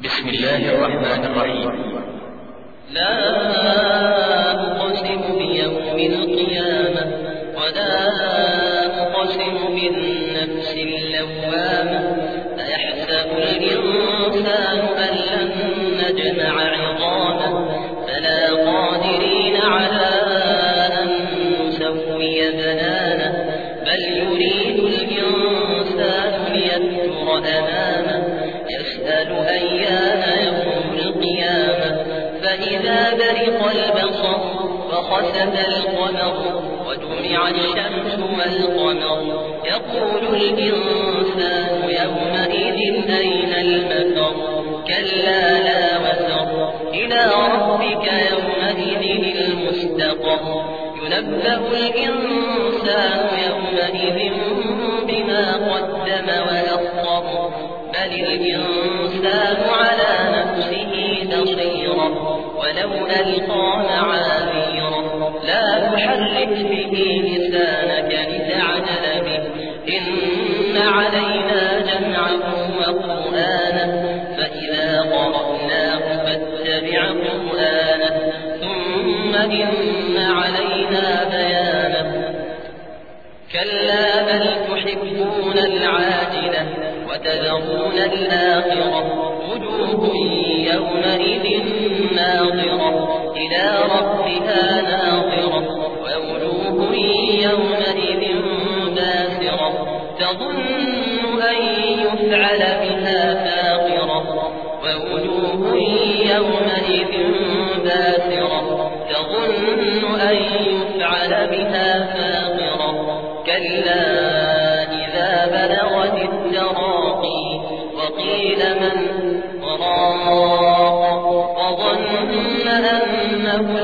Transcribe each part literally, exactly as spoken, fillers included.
بسم الله الرحمن الرحيم. لا أقسم بيوم القيامة ولا أقسم بالنفس اللوامة أيحسب الإنسان أن لن نجمع عظامه بلى قادرين على أن نسوي بنانه بل يريد الإنسان ليذكر أمامه يسأل أيان يوم القيامة فإذا برق البصر وخسف القمر وجمع الشمس والقمر يقول الإنسان يومئذ أين المفر كلا لا وزر إلى ربك يومئذ المستقر ينبأ الإنسان يومئذ بما قدم وأخر بل الإنسان على نفسه بصيرة ولو ألقى معاذيره لا تحرك به لسانك لتعجل به إن علينا جمعه وقرآنه فإذا قرأناه فاتبع قرآنه ثم إن علينا بيانه كلا بل تحبون العاجلة وتذرون الآخرة وجوه يومئذ ناظرة إلى ربها ناظرة ووجوه يومئذ باسرة تظن أن يفعل بها فاقرة ووجوه يومئذ باسرة تظن أن يفعل بها فاقرة كلا إذا بلغت التراقي وقيل من راق وظن أنه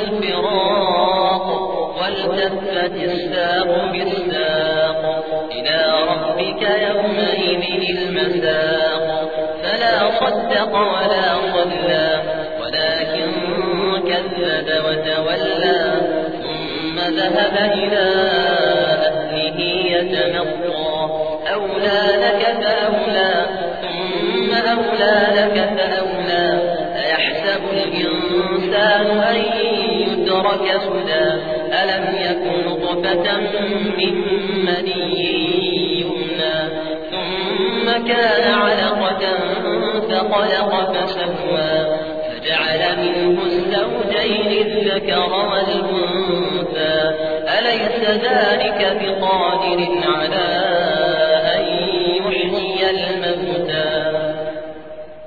الفراق والتفت الساق بالساق إلى ربك يومئذ المساق فلا صدق ولا صلى ولكن كذب وتولى ثم ذهب إلى أهله يتمطى أولى لك فأولى ثم أولى لك فأولى أيحسب الإنسان أن يترك سدى ألم يكن نطفة من مني يمنى ثم كان علقة فخلق فسوى فجعل منه الزوجين الذكر والأنثى أليس ذلك بقادر على